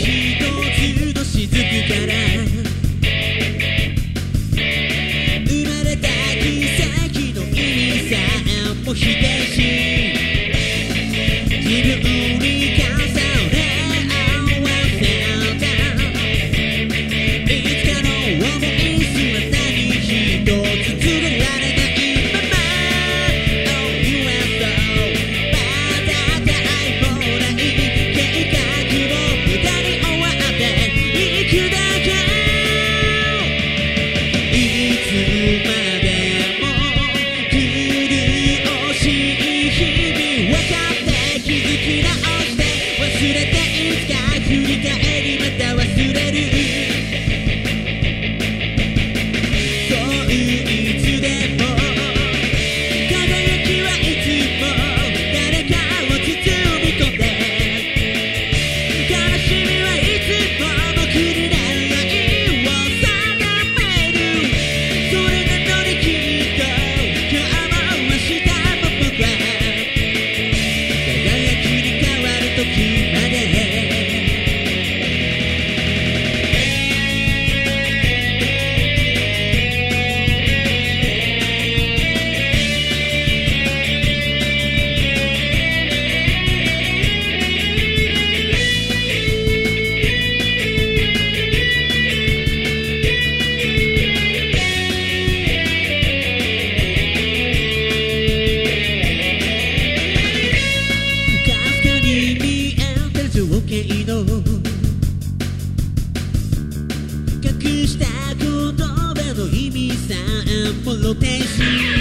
つの雫から生まれた奇跡の意味さえも否定し自分に重ね合わせたいつかの思いすら何一つ連れられないまま Oh you are so まだ絶えもない計画も無駄に終わっていくだけいつまでも苦しい日々分かって気づき直して忘れていつか振り返りまた忘れるそういつでも輝きはいつも誰かを包み込んで悲しみはいつも僕になる愛を定めるそれなのにきっと今日も明日も僕は輝きに変わる時までかすかに見えてる情景の隠した言葉の意味さえも露呈し